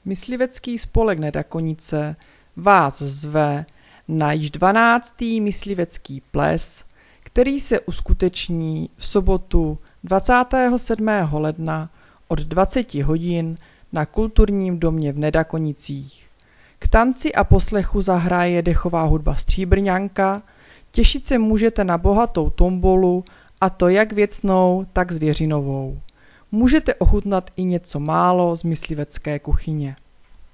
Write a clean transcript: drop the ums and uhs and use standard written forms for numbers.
Myslivecký spolek Nedakonice vás zve na již 12. myslivecký ples, který se uskuteční v sobotu 27. ledna od 20 hodin na Kulturním domě v Nedakonicích. K tanci a poslechu zahraje dechová hudba Stříbrňanka, těšit se můžete na bohatou tombolu, a to jak věcnou, tak zvěřinovou. Můžete ochutnat i něco málo z myslivecké kuchyně.